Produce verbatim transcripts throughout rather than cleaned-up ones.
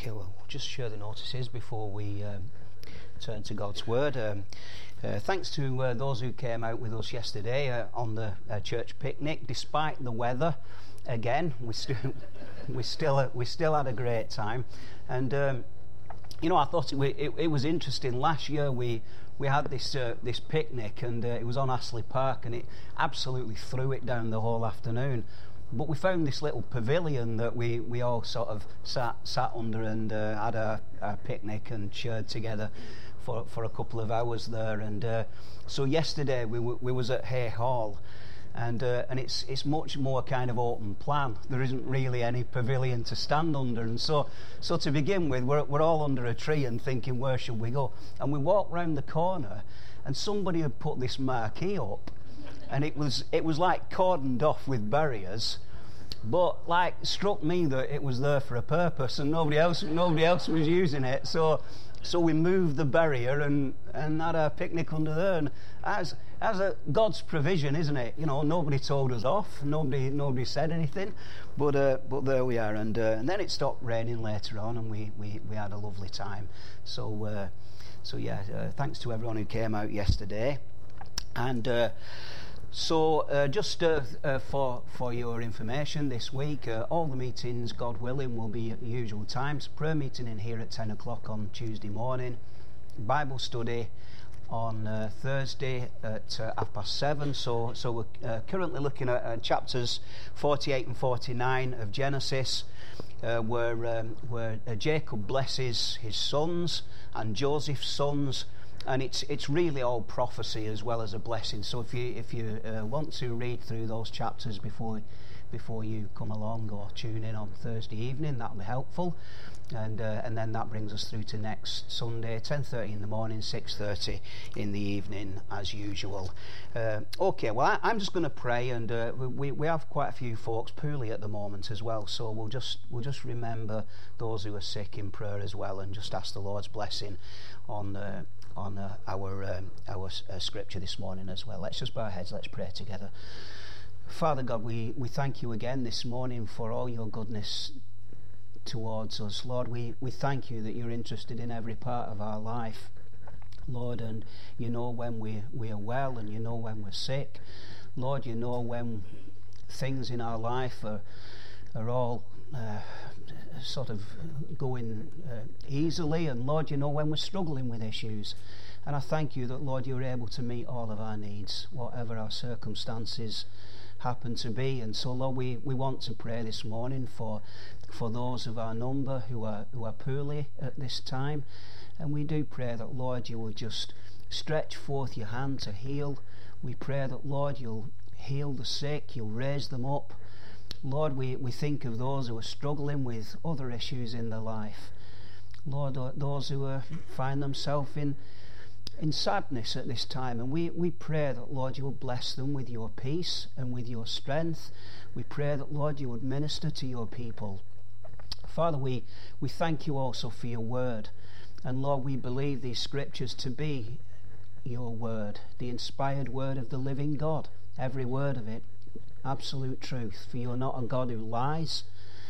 Okay, well, we'll just share the notices before we um, turn to God's Word. Um, uh, thanks to uh, those who came out with us yesterday uh, on the uh, church picnic. Despite the weather, again, we still we still uh, we still had a great time. And um, you know, I thought it, it, it was interesting. Last year we we had this uh, this picnic, and uh, it was on Astley Park, and it absolutely threw it down the whole afternoon. But we found this little pavilion that we, we all sort of sat sat under and uh, had a, a picnic and shared together for for a couple of hours there. And uh, so yesterday we w- we was at Hay Hall, and uh, and it's it's much more kind of open plan. There isn't really any pavilion to stand under, and so so to begin with, we're we're all under a tree and thinking, where should we go? And we walked round the corner, and somebody had put this marquee up. And it was it was like cordoned off with barriers, but like struck me that it was there for a purpose, and nobody else nobody else was using it. So so we moved the barrier and, and had a picnic under there. And as as a God's provision, isn't it? You know, nobody told us off, nobody nobody said anything, but uh, but there we are. And uh, and then it stopped raining later on, and we, we, we had a lovely time. So uh, so yeah, uh, thanks to everyone who came out yesterday, and. Uh, So, uh, just uh, uh, for for your information, this week, uh, all the meetings, God willing, will be at the usual times. Prayer meeting in here at ten o'clock on Tuesday morning. Bible study on uh, Thursday at uh, half past seven. So, so we're uh, currently looking at uh, chapters forty-eight and forty-nine of Genesis, uh, where um, where uh, Jacob blesses his sons and Joseph's sons. And it's it's really all prophecy as well as a blessing. So if you if you uh, want to read through those chapters before before you come along or tune in on Thursday evening, that'll be helpful. And uh, and then that brings us through to next Sunday, ten thirty in the morning, six thirty in the evening, as usual. Uh, okay, well I, I'm just going to pray, and uh, we we have quite a few folks poorly at the moment as well. So we'll just we'll just remember those who are sick in prayer as well, and just ask the Lord's blessing on. Uh, on uh, our um, our uh, scripture this morning as well. Let's just bow our heads, let's pray together. Father God, we, we thank you again this morning for all your goodness towards us. Lord, we, we thank you that you're interested in every part of our life, Lord, and you know when we, we are well, and you know when we're sick. Lord, you know when things in our life are, are all uh, sort of going uh, easily, and Lord, you know when we're struggling with issues. And I thank you that, Lord, you're able to meet all of our needs, whatever our circumstances happen to be. And so, Lord, we, we want to pray this morning for for those of our number who are who are poorly at this time. And we do pray that, Lord, you will just stretch forth your hand to heal. We pray that, Lord, you'll heal the sick, you'll raise them up. Lord, we, we think of those who are struggling with other issues in their life. Lord, those who are, find themselves in in sadness at this time. And we, we pray that, Lord, you will bless them with your peace and with your strength. We pray that, Lord, you would minister to your people. Father, we, we thank you also for your word. And, Lord, we believe these scriptures to be your word, the inspired word of the living God, every word of it. Absolute truth, for you're not a God who lies,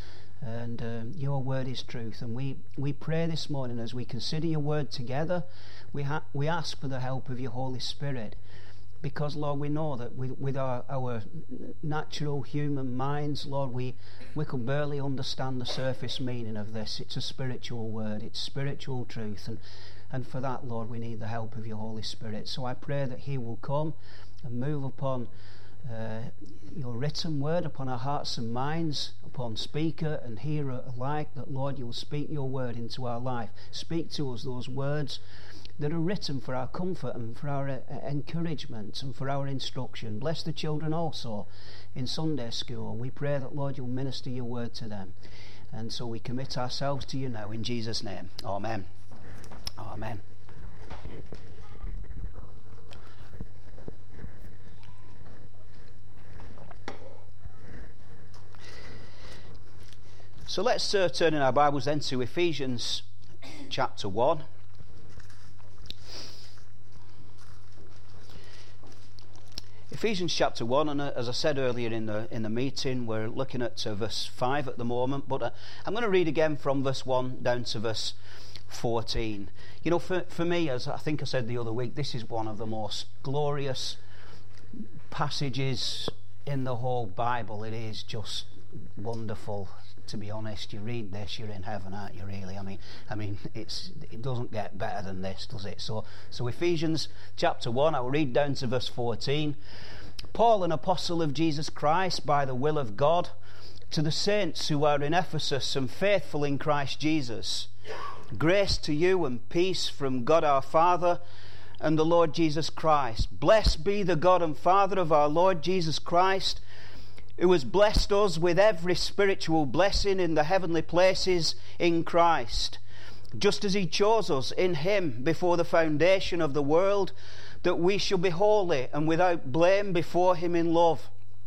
and um, your word is truth. And we, we pray this morning as we consider your word together, we ha- we ask for the help of your Holy Spirit, because, Lord, we know that with, with our, our natural human minds, Lord, we, we can barely understand the surface meaning of this. It's a spiritual word, it's spiritual truth, and, and for that, Lord, we need the help of your Holy Spirit. So I pray that he will come and move upon Uh, your written word, upon our hearts and minds, upon speaker and hearer alike, that, Lord, you will speak your word into our life. Speak to us those words that are written for our comfort and for our uh, encouragement and for our instruction. Bless the children also in Sunday school. We pray that, Lord, you'll minister your word to them. And so we commit ourselves to you now in Jesus' name. Amen. Amen. So let's uh, turn in our Bibles then to Ephesians chapter one. Ephesians chapter one, and uh, as I said earlier in the in the meeting, we're looking at uh, verse five at the moment, but uh, I'm going to read again from verse one down to verse fourteen. You know, for, for me, as I think I said the other week, this is one of the most glorious passages in the whole Bible. It is just wonderful, to be honest. You read this, you're in heaven, aren't you, really? I mean, I mean, it's it doesn't get better than this, does it? So, so Ephesians chapter one, I'll read down to verse fourteen. Paul, an apostle of Jesus Christ, by the will of God, to the saints who are in Ephesus and faithful in Christ Jesus, grace to you and peace from God our Father and the Lord Jesus Christ. Blessed be the God and Father of our Lord Jesus Christ, who has blessed us with every spiritual blessing in the heavenly places in Christ, just as he chose us in him before the foundation of the world, that we should be holy and without blame before him in love,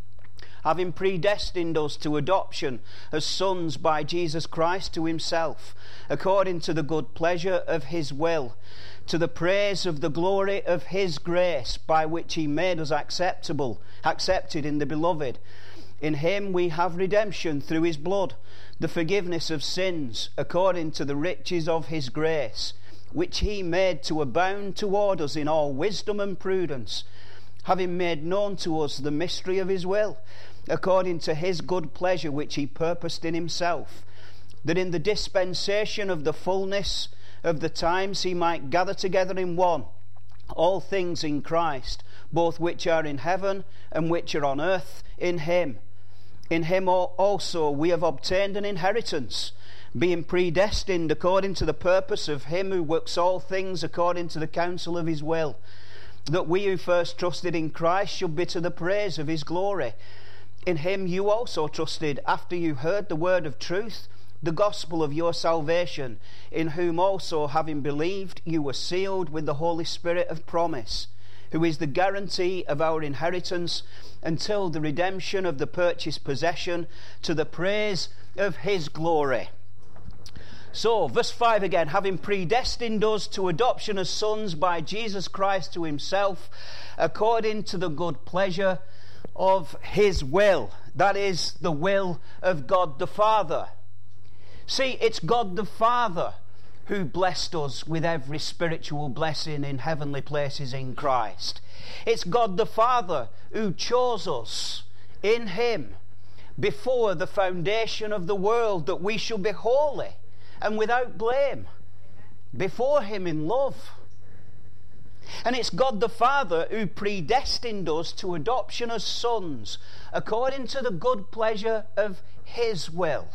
having predestined us to adoption as sons by Jesus Christ to himself, according to the good pleasure of his will, to the praise of the glory of his grace, by which he made us acceptable, accepted in the beloved. In him we have redemption through his blood, the forgiveness of sins, according to the riches of his grace, which he made to abound toward us in all wisdom and prudence, having made known to us the mystery of his will, according to his good pleasure which he purposed in himself, that in the dispensation of the fullness of the times he might gather together in one all things in Christ, both which are in heaven and which are on earth, in him. In him also we have obtained an inheritance, being predestined according to the purpose of him who works all things according to the counsel of his will, that we who first trusted in Christ should be to the praise of his glory. In him you also trusted, after you heard the word of truth, the gospel of your salvation, in whom also, having believed, you were sealed with the Holy Spirit of promise, who is the guarantee of our inheritance until the redemption of the purchased possession, to the praise of his glory. So, verse five again, having predestined us to adoption as sons by Jesus Christ to himself, according to the good pleasure of his will. That is the will of God the Father. See, it's God the Father who blessed us with every spiritual blessing in heavenly places in Christ. It's God the Father who chose us in him before the foundation of the world, that we should be holy and without blame before him in love. And it's God the Father who predestined us to adoption as sons according to the good pleasure of his will.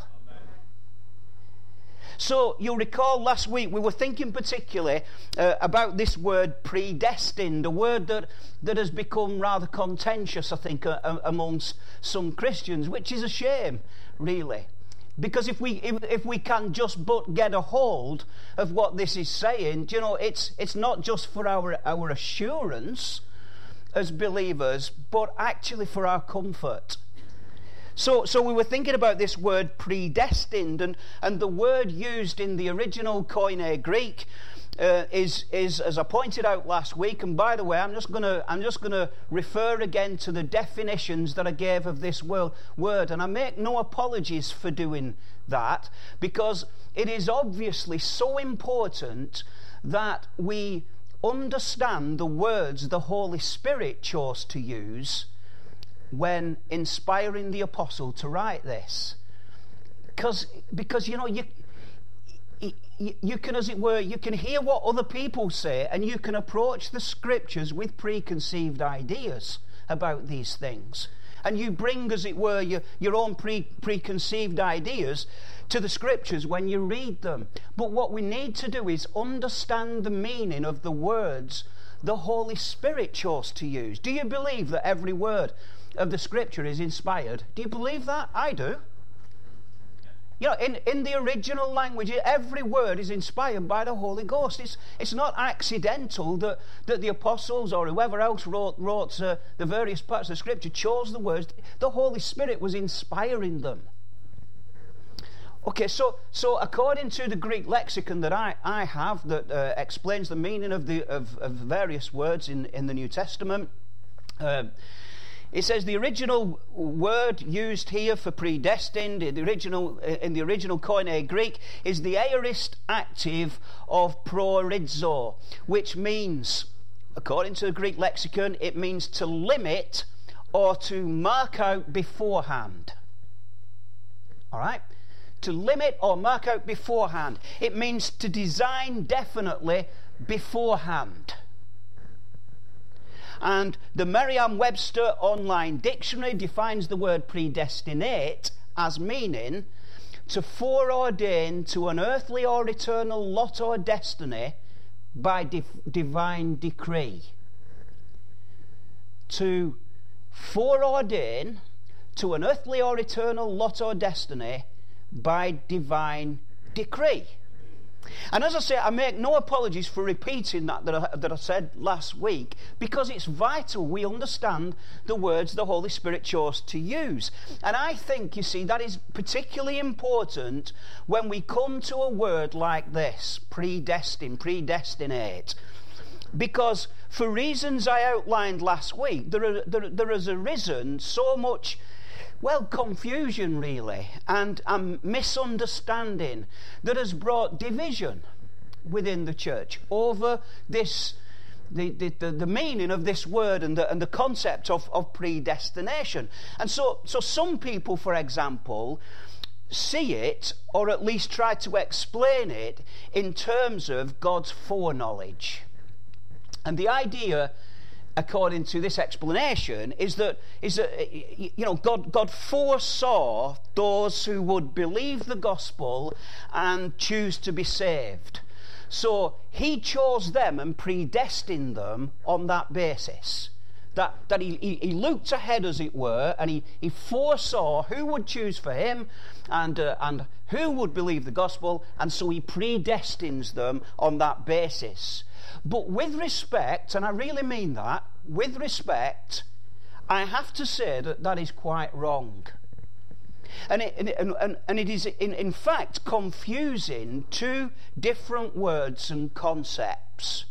So you'll recall last week we were thinking particularly uh, about this word predestined, a word that, that has become rather contentious, I think, uh, amongst some Christians, which is a shame, really. Because if we if, if we can just but get a hold of what this is saying, you know, it's it's not just for our, our assurance as believers, but actually for our comfort. So, so we were thinking about this word predestined, and, and the word used in the original Koine Greek uh, is is as I pointed out last week. And by the way, I'm just gonna I'm just gonna refer again to the definitions that I gave of this word, word, and I make no apologies for doing that, because it is obviously so important that we understand the words the Holy Spirit chose to use when inspiring the apostle to write this. Because, because you know, you, you, you can, as it were, you can hear what other people say, and you can approach the scriptures with preconceived ideas about these things. And you bring, as it were, your, your own pre, preconceived ideas to the scriptures when you read them. But what we need to do is understand the meaning of the words the Holy Spirit chose to use. Do you believe that every word of the scripture is inspired? Do you believe that? I do. You know, in, in the original language, every word is inspired by the Holy Ghost. It's it's not accidental that, that the apostles or whoever else wrote, wrote uh, the various parts of the scripture chose the words. The Holy Spirit was inspiring them. Okay, so so according to the Greek lexicon that I, I have that uh, explains the meaning of the of, of various words in, in the New Testament, Um, it says the original word used here for predestined, in the original, in the original Koine Greek, is the aorist active of proorizo, which means, according to the Greek lexicon, it means to limit or to mark out beforehand. All right? To limit or mark out beforehand. It means to design definitely beforehand. And the Merriam-Webster Online Dictionary defines the word predestinate as meaning to foreordain to an earthly or eternal lot or destiny by div- divine decree. To foreordain to an earthly or eternal lot or destiny by divine decree. And as I say, I make no apologies for repeating that that I, that I said last week, because it's vital we understand the words the Holy Spirit chose to use. And I think, you see, that is particularly important when we come to a word like this, predestined, predestinate. Because for reasons I outlined last week, there, are, there, there has arisen so much, well, confusion really, and um, misunderstanding that has brought division within the church over this, the, the, the, the meaning of this word and the, and the concept of, of predestination. And so, so some people, for example, see it, or at least try to explain it, in terms of God's foreknowledge. And the idea, according to this explanation, is that is that you know God God foresaw those who would believe the gospel and choose to be saved. So he chose them and predestined them on that basis. That that he, he, he looked ahead, as it were, and he, he foresaw who would choose for him and uh, and who would believe the gospel, and so he predestines them on that basis. But with respect, and I really mean that, with respect, I have to say that that is quite wrong. And it, and, and, and it is, in, in fact, confusing two different words and concepts.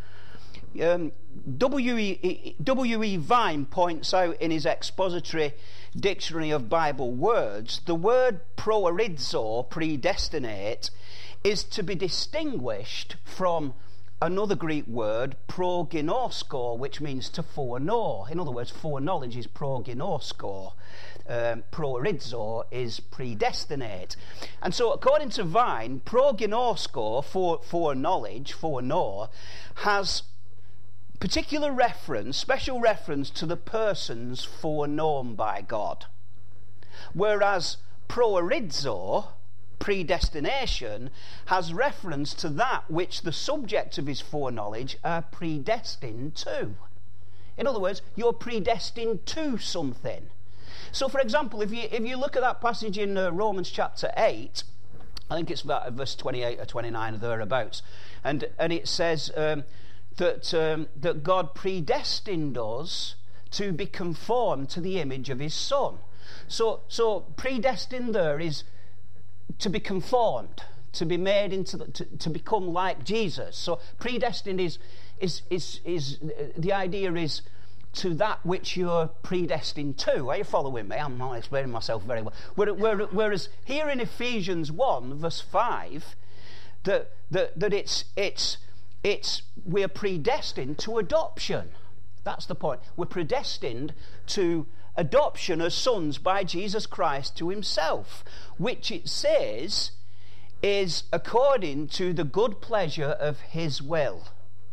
Um, W E W E Vine points out in his expository dictionary of Bible words, the word proorizo, predestinate, is to be distinguished from another Greek word, proginosko, which means to foreknow. In other words, foreknowledge is proginosko. Um, proorizo is predestinate. And so, according to Vine, proginosko, for foreknowledge, foreknow, has particular reference, special reference to the persons foreknown by God. Whereas proorizo, predestination, has reference to that which the subject of his foreknowledge are predestined to. In other words, you're predestined to something. So, for example, if you if you look at that passage in uh, Romans chapter eight, I think it's about verse twenty-eight or twenty-nine or thereabouts, and and it says um, that um, that God predestined us to be conformed to the image of his Son. So, so predestined there is to be conformed, to be made into, the, to, to become like Jesus. So predestined is, is, is, is, the idea is to that which you're predestined to. Are you following me? I'm not explaining myself very well. Whereas here in Ephesians one, verse five, that, that, that it's, it's, it's, we're predestined to adoption. That's the point. We're predestined to adoption as sons by Jesus Christ to himself, which it says is according to the good pleasure of his will.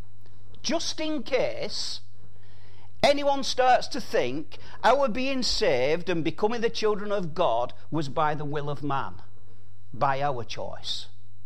Just in case anyone starts to think our being saved and becoming the children of God was by the will of man, by our choice.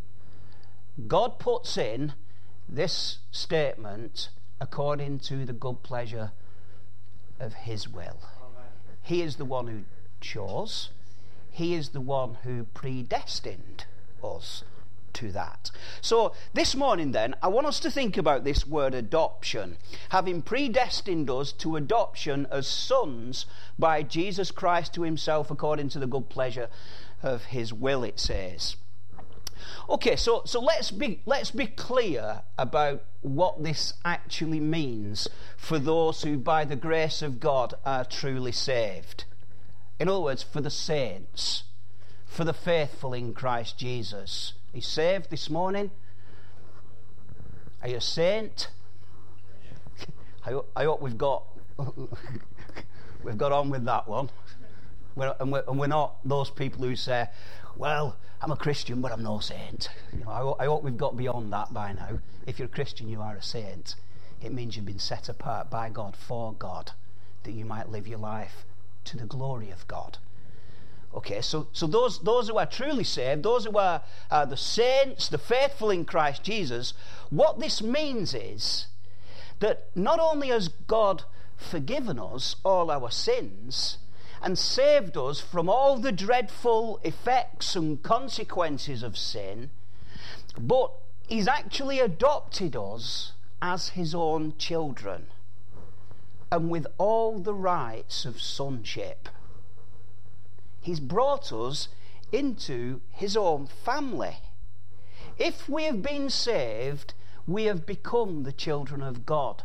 God puts in this statement according to the good pleasure of his will. He is the one who chose. He is the one who predestined us to that. So this morning then, I want us to think about this word adoption. Having predestined us to adoption as sons by Jesus Christ to himself according to the good pleasure of his will, it says. Okay, so so let's be let's be clear about what this actually means for those who by the grace of God are truly saved. In other words, for the saints, for the faithful in Christ Jesus. Are you saved this morning? Are you a saint? I, I hope we've got we've got on with that one. We're, and, we're, and we're not those people who say, well, I'm a Christian, but I'm no saint. You know, I, I hope we've got beyond that by now. If you're a Christian, you are a saint. It means you've been set apart by God, for God, that you might live your life to the glory of God. Okay, so, so those, those who are truly saved, those who are uh, the saints, the faithful in Christ Jesus, what this means is that not only has God forgiven us all our sins and saved us from all the dreadful effects and consequences of sin, but he's actually adopted us as his own children, and with all the rights of sonship. He's brought us into his own family. If we have been saved, we have become the children of God.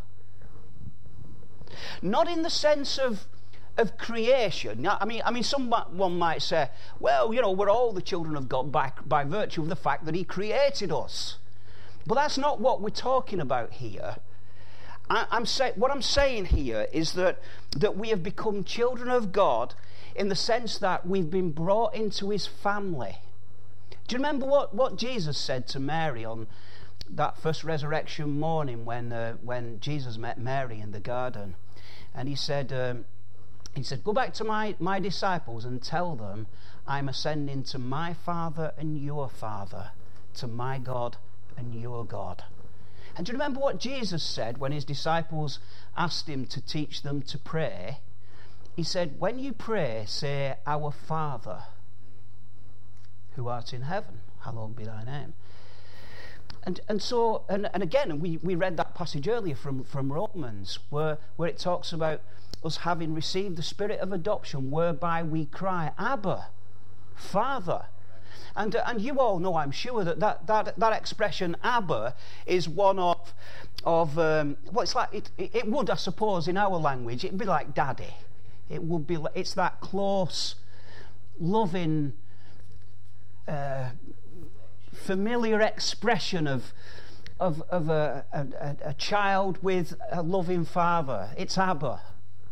Not in the sense of of creation. I mean, I mean, someone might say, well, you know, we're all the children of God by, by virtue of the fact that he created us. But that's not what we're talking about here. I, I'm say, what I'm saying here is that, that we have become children of God in the sense that we've been brought into his family. Do you remember what, what Jesus said to Mary on that first resurrection morning when, uh, when Jesus met Mary in the garden? And he said... Um, He said, go back to my, my disciples and tell them I'm ascending to my Father and your Father, to my God and your God. And do you remember what Jesus said when his disciples asked him to teach them to pray? He said, when you pray, say, Our Father, who art in heaven, hallowed be thy name. And and so, and, and again, we, we read that passage earlier from, from Romans, where, where it talks about us having received the spirit of adoption, whereby we cry, Abba, Father. And uh, and you all know, I'm sure, that that, that, that expression, Abba, is one of, of um, well, it's like, it, it, it would, I suppose, in our language, it'd be like daddy. It would be, it's that close, loving, uh, familiar expression of of, of a, a, a child with a loving father. It's Abba.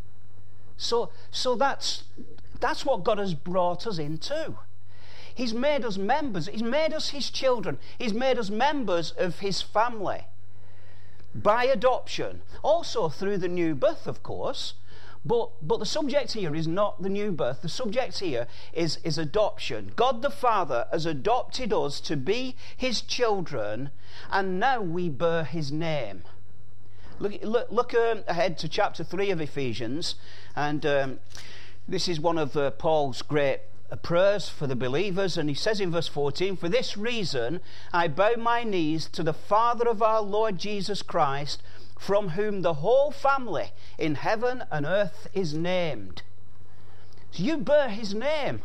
So, so that's that's what God has brought us into. He's made us members. He's made us his children. He's made us members of his family by adoption. Also through the new birth, of course. But but the subject here is not the new birth. The subject here is, is adoption. God the Father has adopted us to be his children, and now we bear his name. Look, look, look um, ahead to chapter three of Ephesians, and um, this is one of uh, Paul's great uh, prayers for the believers, and he says in verse fourteen, For this reason I bow my knees to the Father of our Lord Jesus Christ, from whom the whole family in heaven and earth is named. So you bear his name.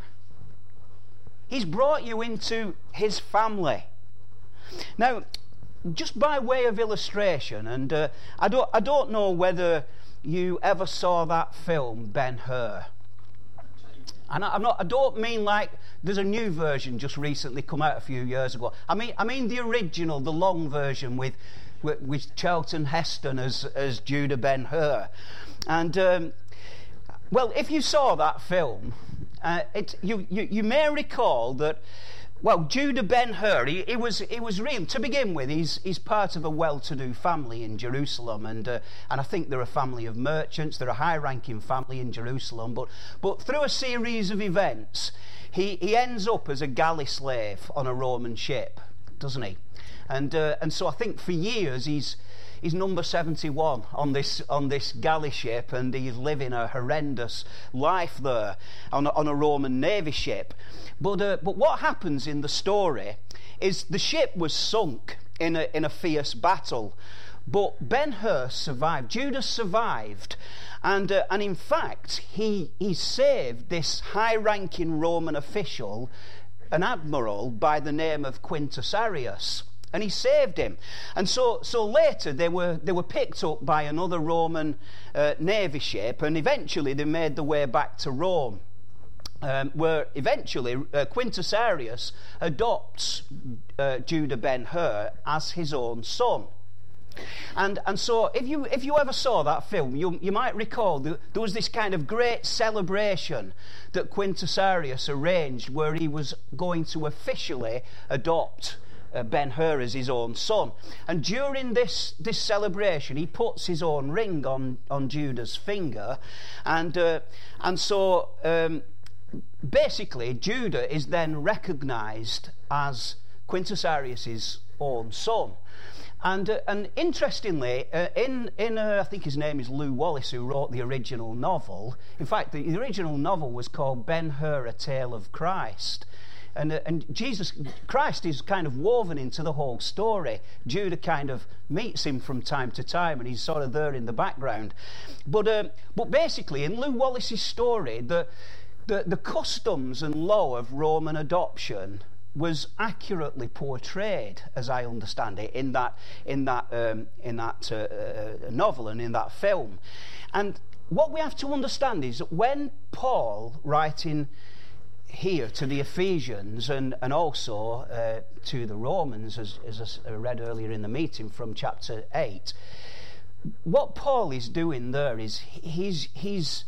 He's brought you into his family. Now, just by way of illustration, and uh, I don't I don't know whether you ever saw that film Ben-Hur. And I, I'm not I don't mean like there's a new version just recently come out a few years ago. I mean I mean the original, the long version with with, with Charlton Heston as as Judah Ben-Hur. And um, well, if you saw that film, uh, it you, you you may recall that. Well, Judah Ben-Hur, he, he was he was real. To begin with, he's he's part of a well-to-do family in Jerusalem, and uh, and I think they're a family of merchants. They're a high-ranking family in Jerusalem, but but through a series of events, he he ends up as a galley slave on a Roman ship, doesn't he? And uh, and so I think for years he's he's number seventy-one on this on this galley ship, and he's living a horrendous life there on a, on a Roman navy ship. But uh, but what happens in the story is the ship was sunk in a in a fierce battle, but Ben-Hur survived. Judah survived, and uh, and in fact he he saved this high-ranking Roman official an admiral by the name of Quintus Arrius, and he saved him. And so, so later they were they were picked up by another Roman uh, navy ship, and eventually they made their way back to Rome, um, where eventually uh, Quintus Arrius adopts uh, Judah Ben-Hur as his own son. And and so if you if you ever saw that film, you you might recall that there was this kind of great celebration that Quintus Arrius arranged, where he was going to officially adopt uh, Ben-Hur as his own son. And during this this celebration, he puts his own ring on on Judah's finger, and uh, and so um, basically Judah is then recognised as Quintus Arrius's own son. And uh, and interestingly, uh, in in uh, I think his name is Lew Wallace, who wrote the original novel. In fact, the, the original novel was called Ben-Hur: A Tale of Christ, and uh, and Jesus Christ is kind of woven into the whole story. Judah kind of meets him from time to time, and he's sort of there in the background. But uh, but basically, in Lew Wallace's story, the the the customs and law of Roman adoption was accurately portrayed, as I understand it, in that in that um, in that uh, uh, novel and in that film. And what we have to understand is that when Paul, writing here to the Ephesians and and also uh, to the Romans, as, as I read earlier in the meeting from chapter eight, what Paul is doing there is he's he's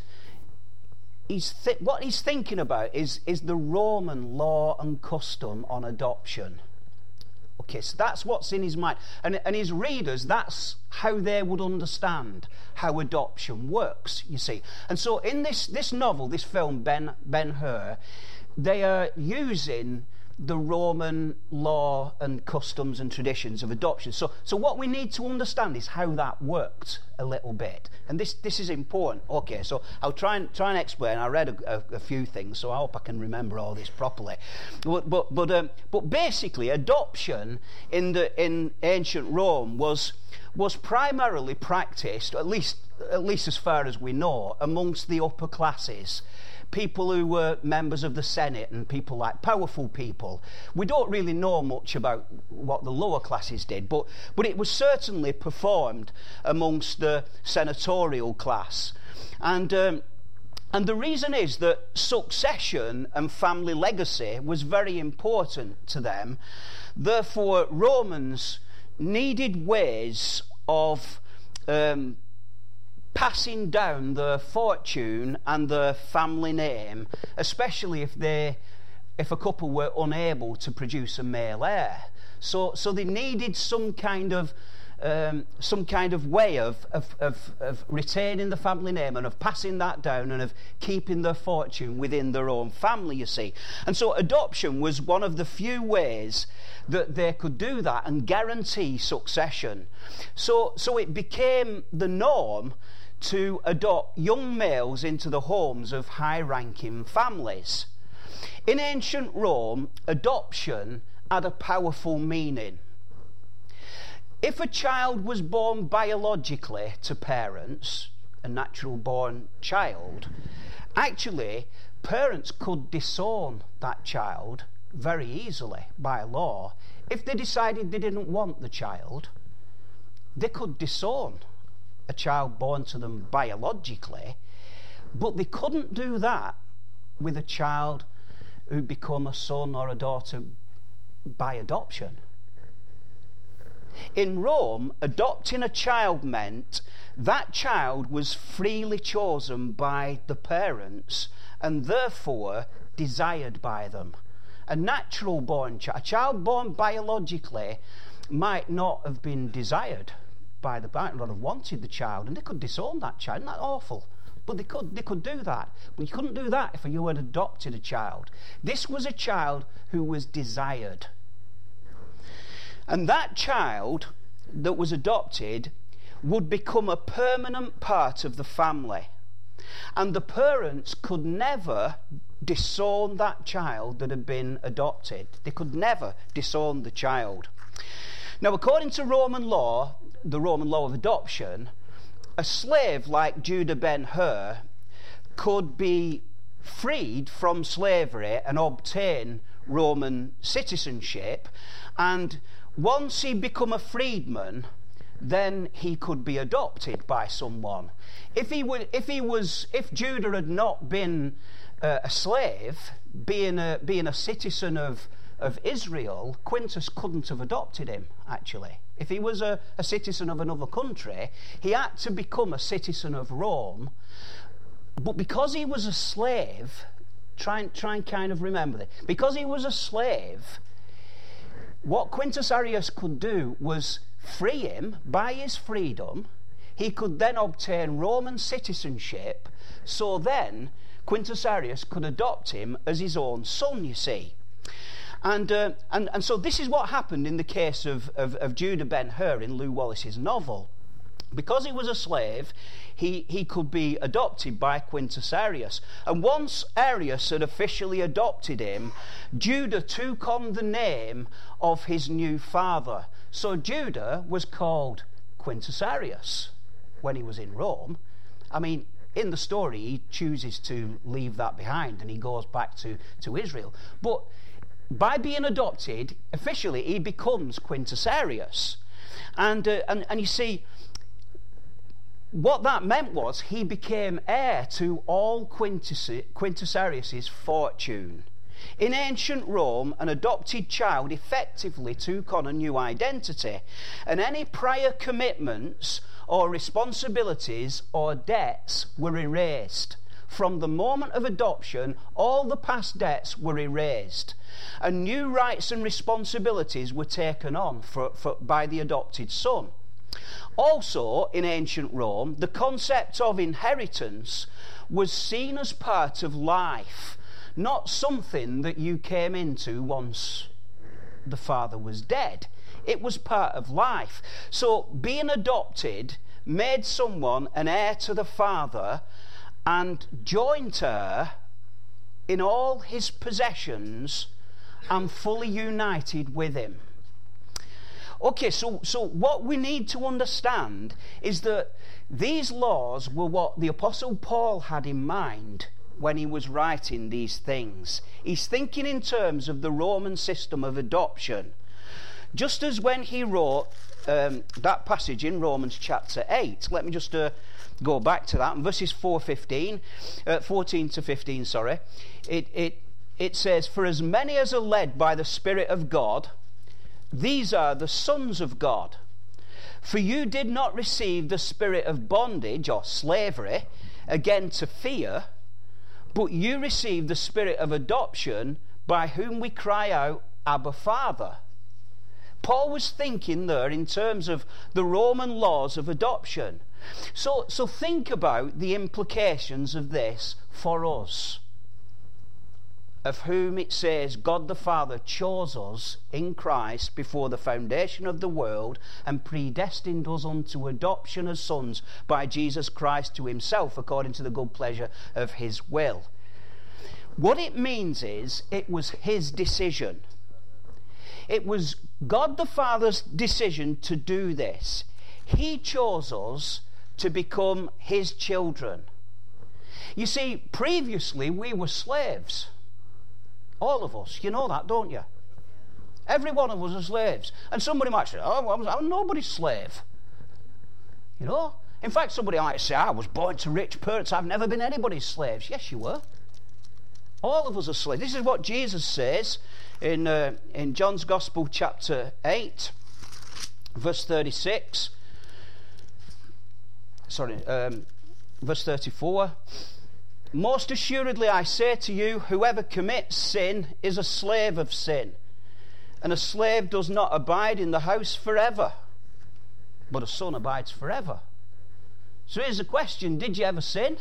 He's th- what he's thinking about is, is the Roman law and custom on adoption. Okay, so that's what's in his mind. And, and his readers, that's how they would understand how adoption works, you see. And so in this, this novel, this film, Ben, Ben-Hur, they are using the Roman law and customs and traditions of adoption. So so what we need to understand is how that worked a little bit. And this this is important. Okay, so I'll try and try and explain. I read a, a, a few things, so I hope I can remember all this properly. But but but, um, but basically, adoption in the in ancient Rome was was primarily practiced, at least at least as far as we know, amongst the upper classes. People who were members of the Senate and people like powerful people. We don't really know much about what the lower classes did, but, but it was certainly performed amongst the senatorial class. And, um, and the reason is that succession and family legacy was very important to them. Therefore, Romans needed ways of um, passing down their fortune and their family name, especially if they, if a couple were unable to produce a male heir. So, so they needed some kind of, um, some kind of way of, of, of, of retaining the family name and of passing that down and of keeping their fortune within their own family. You see, and so adoption was one of the few ways that they could do that and guarantee succession. So, so it became the norm to adopt young males into the homes of high-ranking families. In ancient Rome, adoption had a powerful meaning. If a child was born biologically to parents, a natural-born child, actually, parents could disown that child very easily by law. If they decided they didn't want the child, they could disown a child born to them biologically, but they couldn't do that with a child who'd become a son or a daughter by adoption. In Rome, adopting a child meant that child was freely chosen by the parents and therefore desired by them. A natural born child, a child born biologically, might not have been desired by the parent, not have wanted the child, and they could disown that child. Isn't that awful? But they could they could do that. But you couldn't do that if you had adopted a child. This was a child who was desired. And that child that was adopted would become a permanent part of the family. And the parents could never disown that child that had been adopted. They could never disown the child. Now, according to Roman law, the Roman law of adoption, a slave like Judah Ben-Hur could be freed from slavery and obtain Roman citizenship, and once he become a freedman, then he could be adopted by someone. If he would, if he was, if Judah had not been uh, a slave, being a being a citizen of of Israel, Quintus couldn't have adopted him. Actually, if he was a, a citizen of another country, he had to become a citizen of Rome. But because he was a slave, try and try and kind of remember that. Because he was a slave, what Quintus Arrius could do was free him by his freedom. He could then obtain Roman citizenship, so then Quintus Arrius could adopt him as his own son, you see. And uh, and, and so this is what happened in the case of, of, of Judah Ben-Hur in Lew Wallace's novel. Because he was a slave, he, he could be adopted by Quintus Arrius. And once Arrius had officially adopted him, Judah took on the name of his new father. So Judah was called Quintus Arrius when he was in Rome. I mean, in the story, he chooses to leave that behind and he goes back to, to Israel. But by being adopted, officially, he becomes Quintus Arrius. And, uh, and, and you see, what that meant was he became heir to all Quintus, Quintus Arrius's fortune. In ancient Rome, an adopted child effectively took on a new identity, and any prior commitments or responsibilities or debts were erased. From the moment of adoption, all the past debts were erased, and new rights and responsibilities were taken on for, for, by the adopted son. Also, in ancient Rome, the concept of inheritance was seen as part of life, not something that you came into once the father was dead. It was part of life. So being adopted made someone an heir to the father and joined her in all his possessions and fully united with him. Okay, so, so what we need to understand is that these laws were what the Apostle Paul had in mind when he was writing these things. He's thinking in terms of the Roman system of adoption. Just as when he wrote um, that passage in Romans chapter eight, let me just uh, go back to that, in verses four, fifteen, uh, fourteen to fifteen, sorry, it, it, it says, "For as many as are led by the Spirit of God, these are the sons of God. For you did not receive the spirit of bondage or slavery, again to fear, but you received the spirit of adoption, by whom we cry out, Abba, Father." Paul was thinking there in terms of the Roman laws of adoption. So, so think about the implications of this for us, of whom it says God the Father chose us in Christ before the foundation of the world and predestined us unto adoption as sons by Jesus Christ to himself according to the good pleasure of his will. What it means is it was his decision. It was God the Father's decision to do this. He chose us to become his children. You see, previously we were slaves. All of us, you know that, don't you? Every one of us are slaves. And somebody might say, oh, I'm, I'm nobody's slave. You know? In fact, somebody might say, I was born to rich parents, I've never been anybody's slaves. Yes, you were. All of us are slaves. This is what Jesus says in, uh, in John's Gospel, chapter eight, verse thirty-six. Sorry, um, verse thirty-four. "Most assuredly I say to you, whoever commits sin is a slave of sin. And a slave does not abide in the house forever, but a son abides forever." So here's the question, did you ever sin?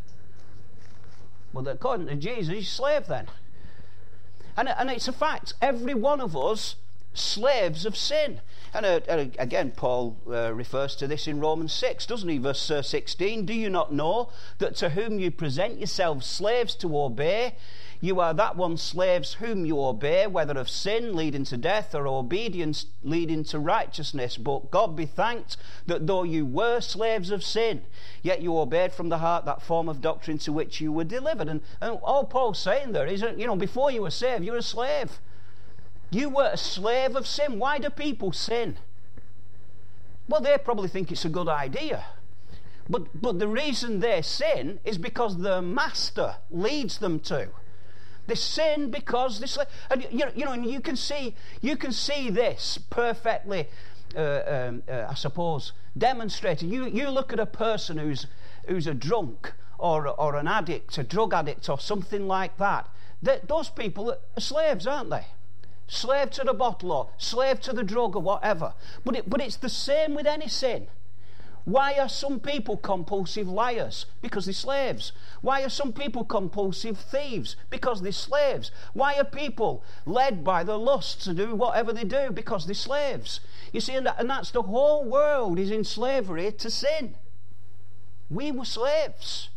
Well, according to Jesus, you're a slave then. And, and it's a fact, every one of us slaves of sin. And uh, again, Paul uh, refers to this in Romans six, doesn't he? Verse uh, sixteen, "Do you not know that to whom you present yourselves slaves to obey, You are that one's slaves whom you obey, whether of sin leading to death or obedience leading to righteousness. But God be thanked that though you were slaves of sin, yet you obeyed from the heart that form of doctrine to which you were delivered. And, and all Paul's saying there is, you know, before you were saved, you were a slave. You were a slave of sin. Why do people sin? Well, they probably think it's a good idea. But, but the reason they sin is because their master leads them to. They sin because they slave. And you know, you know, and you can see, you can see this perfectly, uh, um, uh, I suppose, demonstrated. You you look at a person who's who's a drunk or or an addict, a drug addict, or something like that. That those people are slaves, aren't they? Slave to the bottle or slave to the drug or whatever. But it, but it's the same with any sin. Why are some people compulsive liars? Because they're slaves. Why are some people compulsive thieves? Because they're slaves. Why are people led by the lust to do whatever they do? Because they're slaves. You see, and, that, and that's the whole world is in slavery to sin. We were slaves.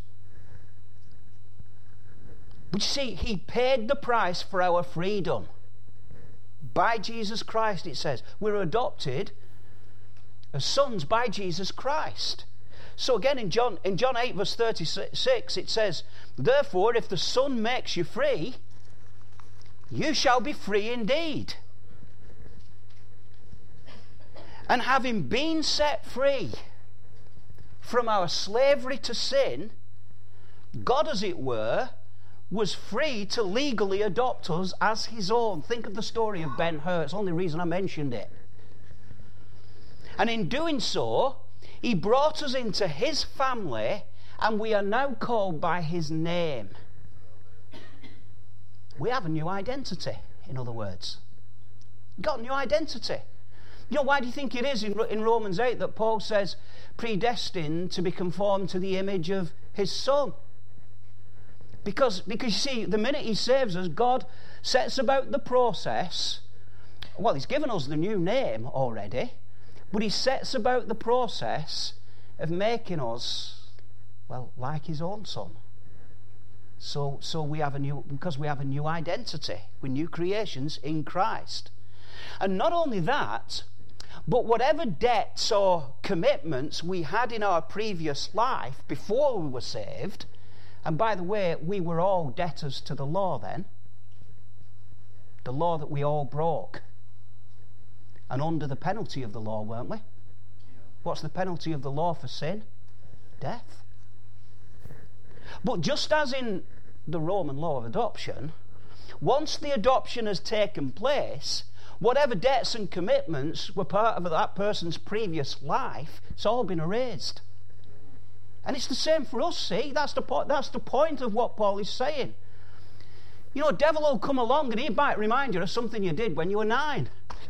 But you see, he paid the price for our freedom. By Jesus Christ, it says. We're adopted as sons by Jesus Christ. So again in John in John eight verse thirty-six it says, therefore if the Son makes you free, you shall be free indeed. And having been set free from our slavery to sin, God, as it were, was free to legally adopt us as his own. Think of the story of Ben-Hur. It's the only reason I mentioned it. And in doing so, he brought us into his family, and we are now called by his name. We have a new identity, in other words. Got a new identity. You know, why do you think it is in, in Romans eight that Paul says, predestined to be conformed to the image of his Son? Because, because you see, the minute he saves us, God sets about the process. Well, he's given us the new name already. But he sets about the process of making us, well, like his own Son. So, so we have a new, because we have a new identity. We're new creations in Christ. And not only that, but whatever debts or commitments we had in our previous life before we were saved, and by the way, we were all debtors to the law then, the law that we all broke. And under the penalty of the law, weren't we? What's the penalty of the law for sin? Death. But just as in the Roman law of adoption, once the adoption has taken place, whatever debts and commitments were part of that person's previous life, it's all been erased. And it's the same for us, see? That's the point, that's the point of what Paul is saying. You know, devil will come along and he might remind you of something you did when you were nine.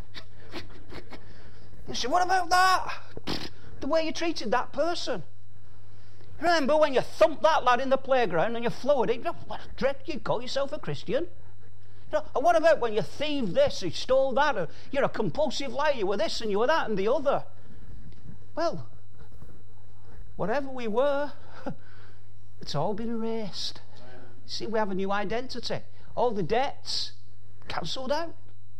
You say, what about that? The way you treated that person. Remember when you thumped that lad in the playground and you floored it? What dread, you call yourself a Christian? You know, and what about when you thieved this, you stole that, or you're a compulsive liar, you were this and you were that and the other? Well, whatever we were, it's all been erased. See, we have a new identity. All the debts cancelled out.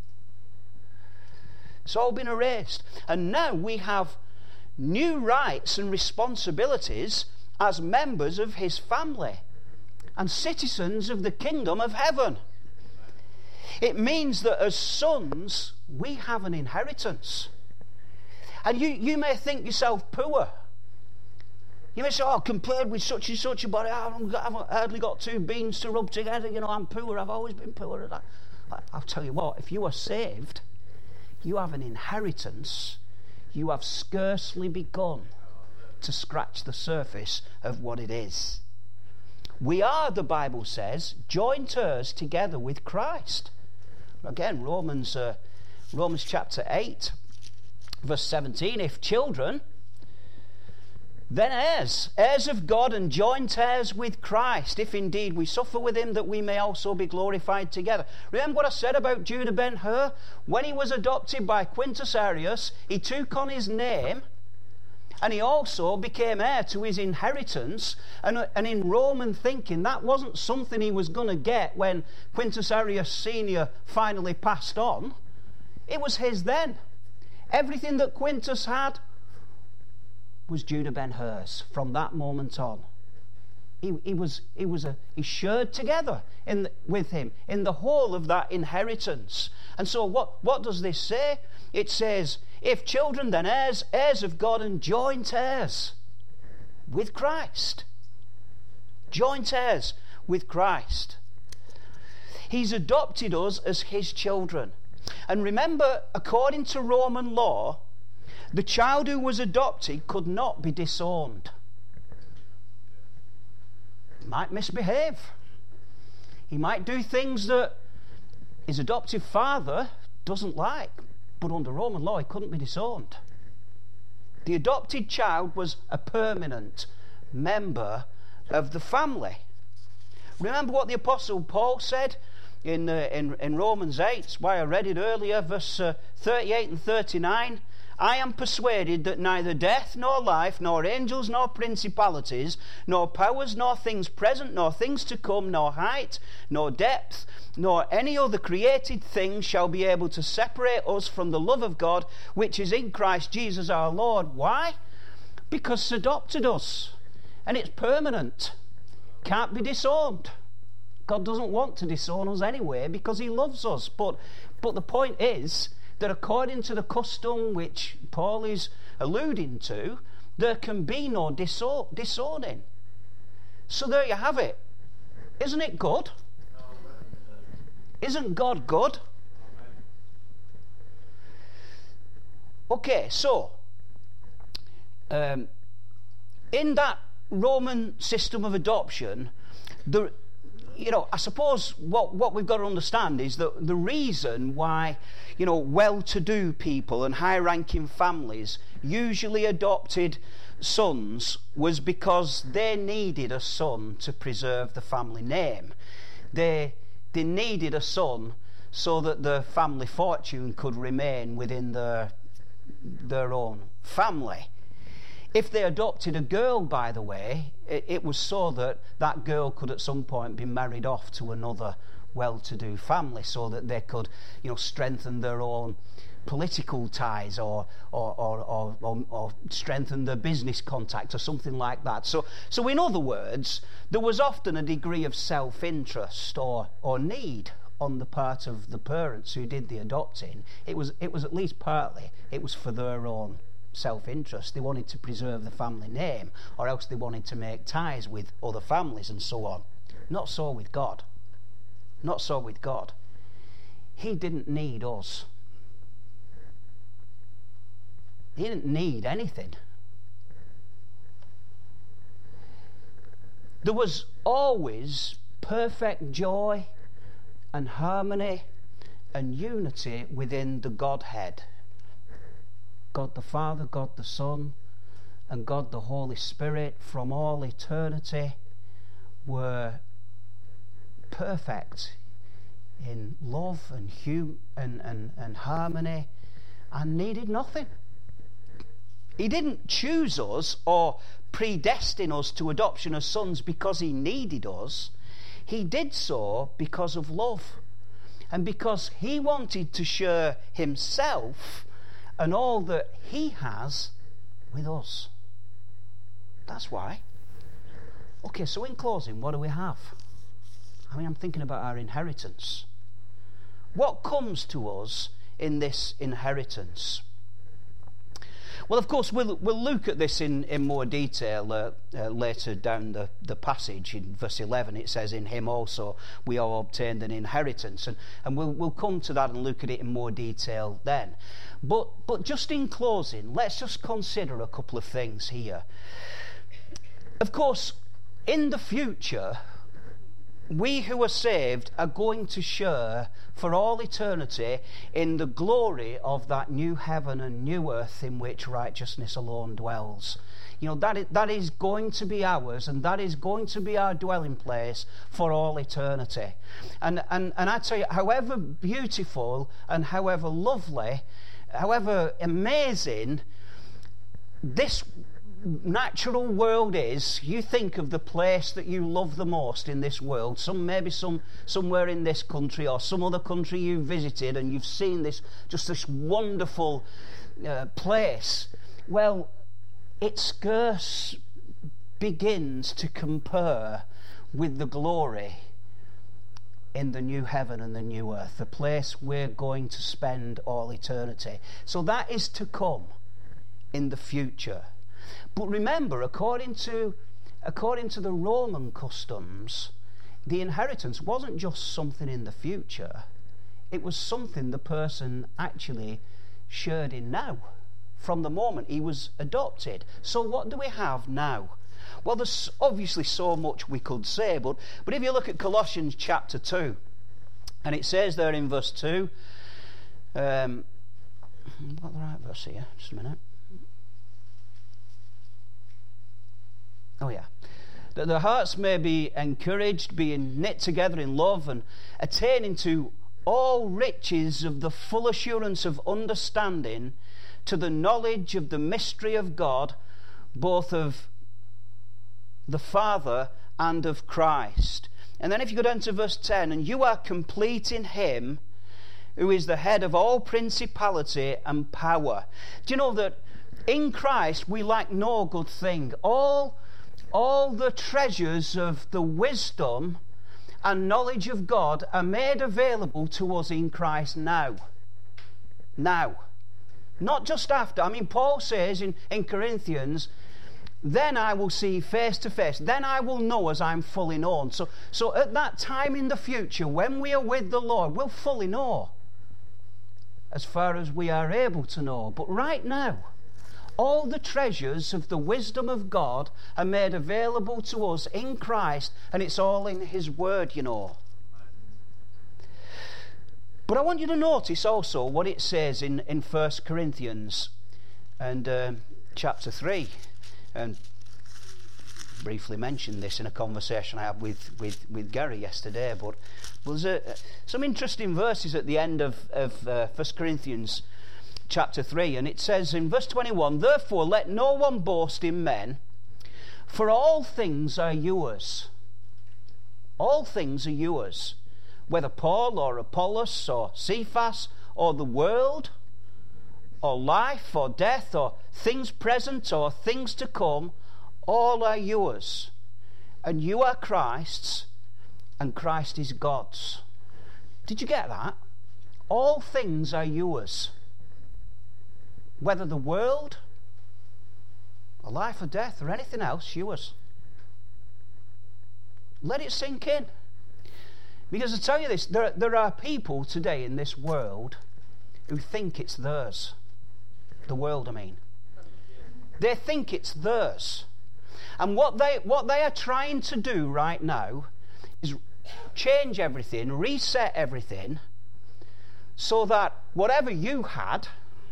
It's all been erased. And now we have new rights and responsibilities as members of his family and citizens of the kingdom of heaven. It means that as sons, we have an inheritance. And you, you may think yourself poor. You may say, oh, compared with such and such a body, I haven't, I haven't hardly got two beans to rub together. You know, I'm poor. I've always been poor. I'll tell you what, if you are saved, you have an inheritance. You have scarcely begun to scratch the surface of what it is. We are, the Bible says, joint heirs together with Christ. Again, Romans, uh, Romans chapter eight, verse seventeen. If children, then heirs, heirs of God and joint heirs with Christ, if indeed we suffer with him, that we may also be glorified together. Remember what I said about Judah Ben-Hur? When he was adopted by Quintus Arrius, he took on his name And he also became heir to his inheritance. And, and in Roman thinking, that wasn't something he was going to get when Quintus Arrius Senior finally passed on. It was his then. Everything that Quintus had was due to Ben-Hur's from that moment on. He, he was he was a he shared together in the, with him in the whole of that inheritance. And so what, what does this say? It says, if children, then heirs, heirs of God and joint heirs with Christ. Joint heirs with Christ. He's adopted us as his children. And remember, according to Roman law, the child who was adopted could not be disowned. He might misbehave. He might do things that his adoptive father doesn't like. But under Roman law, he couldn't be disowned. The adopted child was a permanent member of the family. Remember what the Apostle Paul said in, uh, in, in Romans eight, why I read it earlier, verse uh, thirty-eight and thirty-nine. I am persuaded that neither death, nor life, nor angels, nor principalities, nor powers, nor things present, nor things to come, nor height, nor depth, nor any other created thing shall be able to separate us from the love of God, which is in Christ Jesus our Lord. Why? Because He's adopted us, and it's permanent. Can't be disowned. God doesn't want to disown us anyway, because He loves us. But, but the point is that according to the custom which Paul is alluding to, there can be no diso- disowning. So there you have it. Isn't it good? Isn't God good? Okay, so um, in that Roman system of adoption, the You know, I suppose what, what we've got to understand is that the reason why, you know, well-to-do people and high-ranking families usually adopted sons was because they needed a son to preserve the family name. They, they needed a son so that the family fortune could remain within their, their own family. If they adopted a girl, by the way, it, it was so that that girl could at some point be married off to another well-to-do family, so that they could, you know, strengthen their own political ties or or or, or, or, or strengthen their business contacts or something like that. So, so in other words, there was often a degree of self-interest or or need on the part of the parents who did the adopting. It was it was at least partly it was for their own self-interest. They wanted to preserve the family name, or else they wanted to make ties with other families and so on. Not so with God. Not so with God. He didn't need us. He didn't need anything. There was always perfect joy and harmony and unity within the Godhead. God the Father, God the Son, and God the Holy Spirit from all eternity were perfect in love and, hum- and, and, and harmony, and needed nothing. He didn't choose us or predestine us to adoption as sons because He needed us. He did so because of love, and because He wanted to share Himself and all that He has with us. That's why. Okay, so in closing, what do we have? I mean, I'm thinking about our inheritance. What comes to us in this inheritance? Well, of course, we'll, we'll look at this in, in more detail uh, uh, later down the, the passage. In verse eleven, it says, in Him also we all obtained an inheritance. And, and we'll, we'll come to that and look at it in more detail then. But, but just in closing, let's just consider a couple of things here. Of course, in the future, we who are saved are going to share for all eternity in the glory of that new heaven and new earth in which righteousness alone dwells. You know, that is, that is going to be ours, and that is going to be our dwelling place for all eternity. And, and, and I tell you, however beautiful and however lovely, however amazing this natural world is, you think of the place that you love the most in this world, some maybe some somewhere in this country or some other country you've visited, and you've seen this just this wonderful uh, place. Well, it scarce begins to compare with the glory in the new heaven and the new earth, the place we're going to spend all eternity. So that is to come in the future. But remember, according to according to the Roman customs, the inheritance wasn't just something in the future. It was something the person actually shared in now, from the moment he was adopted. So what do we have now? Well, there's obviously so much we could say, but, but if you look at Colossians chapter two, and it says there in verse two, um, what the right verse here? Just a minute. Oh yeah. That their hearts may be encouraged, being knit together in love, and attaining to all riches of the full assurance of understanding, to the knowledge of the mystery of God, both of the Father and of Christ. And then if you go down to verse ten, and you are complete in him who is the head of all principality and power. Do you know that in Christ we lack no good thing? All, all the treasures of the wisdom and knowledge of God are made available to us in Christ now. Now. Not just after. I mean, Paul says in, in Corinthians, then I will see face to face. Then I will know as I'm fully known. So, so at that time in the future, when we are with the Lord, we'll fully know as far as we are able to know. But right now, all the treasures of the wisdom of God are made available to us in Christ, and it's all in his word, you know. But I want you to notice also what it says in, in First Corinthians and um, chapter three. And briefly mentioned this in a conversation I had with, with, with Gary yesterday, but there's a, some interesting verses at the end of, of uh, First Corinthians chapter three, and it says in verse twenty-one, therefore let no one boast in men, for all things are yours. All things are yours, whether Paul or Apollos or Cephas or the world, or life, or death, or things present, or things to come, all are yours. And you are Christ's, and Christ is God's. Did you get that? All things are yours. Whether the world, or life or death, or anything else, yours. Let it sink in. Because I tell you this, there, there are people today in this world who think it's theirs. The world, I mean. They think it's theirs. And what they what they are trying to do right now is change everything, reset everything, so that whatever you had,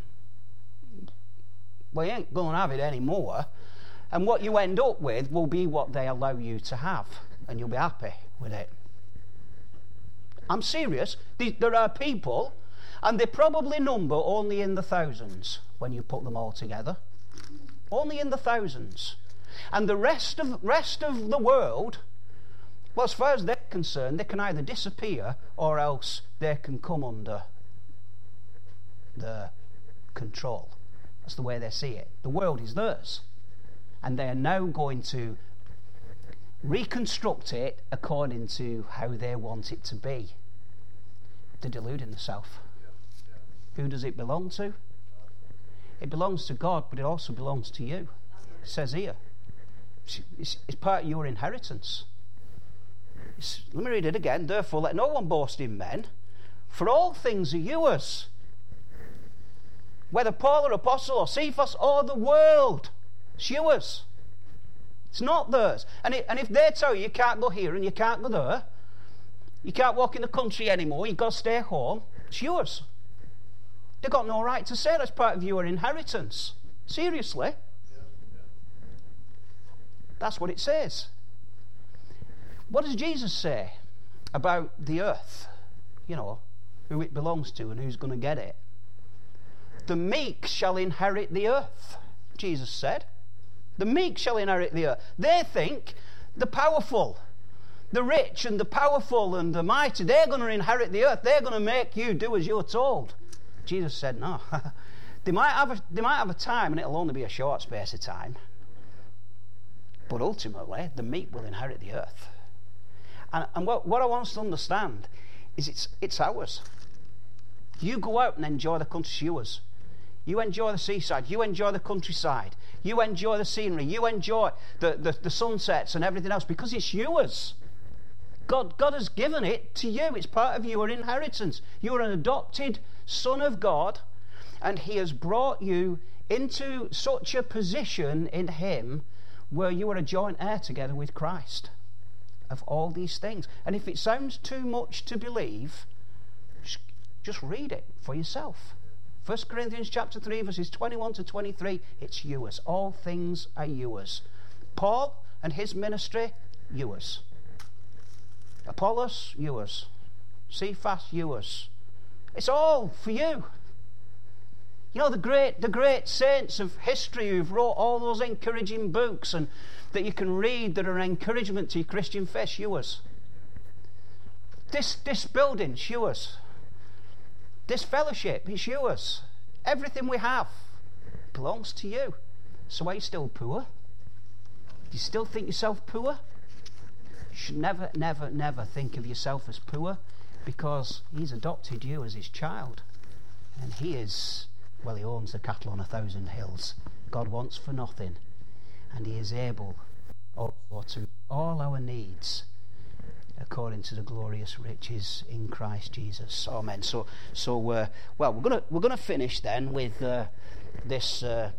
well, you ain't going to have it anymore, and what you end up with will be what they allow you to have, and you'll be happy with it. I'm serious. There are people, and they probably number only in the thousands when you put them all together. Only in the thousands. And the rest of rest of the world, well, as far as they're concerned, they can either disappear or else they can come under their control. That's the way they see it. The world is theirs. And they are now going to reconstruct it according to how they want it to be. They're deluding themselves. Who does it belong to? It belongs to God, but it also belongs to you. It says here. It's, it's, it's part of your inheritance. It's, let me read it again. Therefore, let no one boast in men, for all things are yours. Whether Paul or Apostle or Cephas or the world, it's yours. It's not theirs. And, it, and if they tell you you can't go here and you can't go there, you can't walk in the country anymore, you've got to stay home, it's yours. They've got no right to say that's part of your inheritance. Seriously. That's what it says. What does Jesus say about the earth? You know, who it belongs to and who's going to get it. The meek shall inherit the earth. Jesus said. The meek shall inherit the earth. They think the powerful, the rich and the powerful and the mighty, they're going to inherit the earth. They're going to make you do as you're told. Jesus said, no. they might have a, they might have a time, and it'll only be a short space of time. But ultimately, the meek will inherit the earth. And, and what, what I want us to understand is it's it's ours. You go out and enjoy the country, yours. You enjoy the seaside. You enjoy the countryside. You enjoy the scenery. You enjoy the, the, the sunsets and everything else because it's yours. God, God has given it to you. It's part of your inheritance. You're an adopted son of God, and he has brought you into such a position in him where you are a joint heir together with Christ of all these things. And if it sounds too much to believe, just, just read it for yourself. First Corinthians chapter three, verses twenty-one to twenty-three, it's yours. All things are yours. Paul and his ministry, yours. Apollos, yours. Cephas, yours. It's all for you. You know, the great the great saints of history who've wrote all those encouraging books and that you can read that are an encouragement to your Christian faith, yours. This, this building's yours. This fellowship is yours. Everything we have belongs to you. So are you still poor? Do you still think yourself poor? You should never, never, never think of yourself as poor, because he's adopted you as his child. And he is, well, he owns the cattle on a thousand hills. God wants for nothing. And he is able also to meet all our needs according to the glorious riches in Christ Jesus. Amen. So, so uh, well, we're gonna we're gonna finish then with uh, this. Uh,